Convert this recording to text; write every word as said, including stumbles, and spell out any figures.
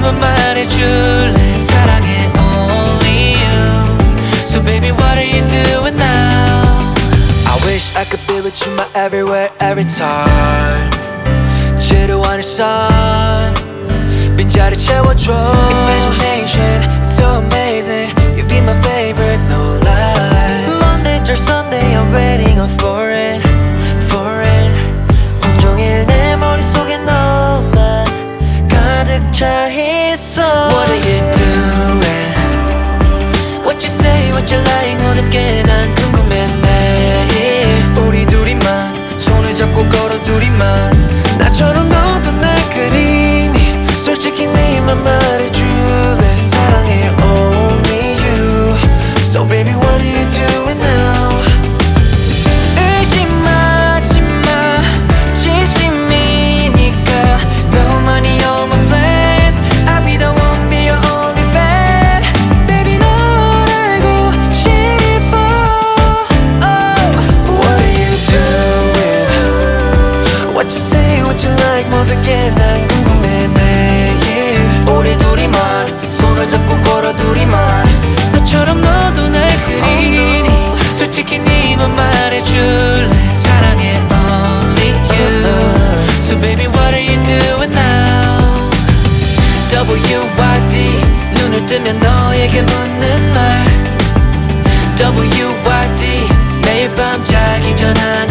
니만 말해줄래 사랑해 only you. So baby what are you doing now? I wish I could be with you my everywhere every time. 지루한 일상 빈자리 채워줘. Imagination it's so amazing. You be my favorite no lie. Monday through Sunday I'm waiting up for it, for it. 온종일 내 머릿속에 너만 가득 차 있어. What are you doing? What you say, what you like 모든 게 난 궁금해 매일. 우리 둘이만 손을 잡고 걸어 둘이만 나처럼 너도 날 그리니 솔직히 네만 말해줄래 사랑해 only you. So baby what are you doing now? 의심하지 마 진심이니까 너만이 on my place. I'll be the one, be your only fan. Baby 널 알고 싶어. Oh. What are you doing? What you say, what you like 모든 게 난 궁금해 매일. 우리 둘이만 손을 잡고 걸어 둘이만 너처럼 너도 날 그리니 솔직히 니만 말해줄래 사랑해 only you. So baby what are you doing now? W Y D 눈을 뜨면 너에게 묻는 말. W Y D 매일 밤 자기 전 하는